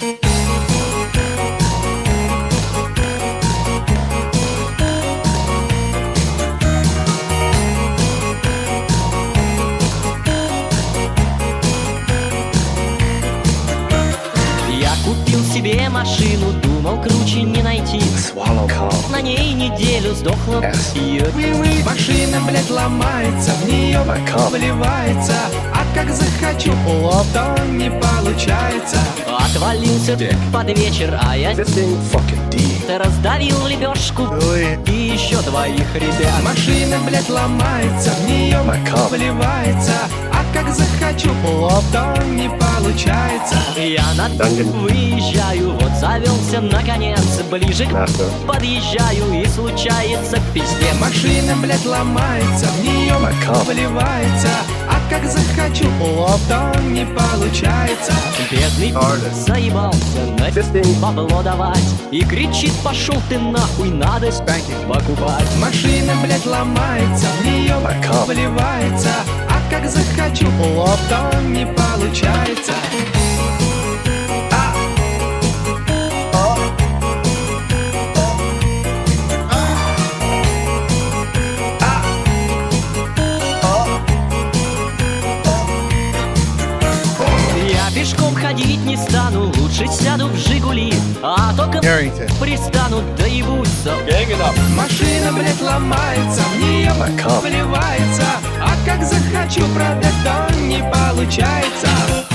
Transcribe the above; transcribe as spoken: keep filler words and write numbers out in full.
Себе машину, думал, круче не найти. На ней неделю сдохла ее. Машина, блядь, ломается, в нее вливается. А как захочу, то не получается. Отвалился под вечер, а я ты раздавил лепешку и еще двоих ребят. Машина, блядь, ломается, в нее вливается. А как захочу, то не получается. Я на выезжаю, вот завелся наконец. Ближе к подъезжаю и случается пиздец. Машина, блядь, ломается, в нее вливается. А как захочу, то не получается. Бедный заебался на бабло давать и кричит: пошел ты нахуй, надо покупать. Машина, блядь, ломается, в нее вливается. А как захочу, то не получается. Пешком ходить не стану, лучше сяду в Жигули, а только пристану, да ебутся. Машина, блядь, ломается, в нее вливается. А как захочу продать, то не получается.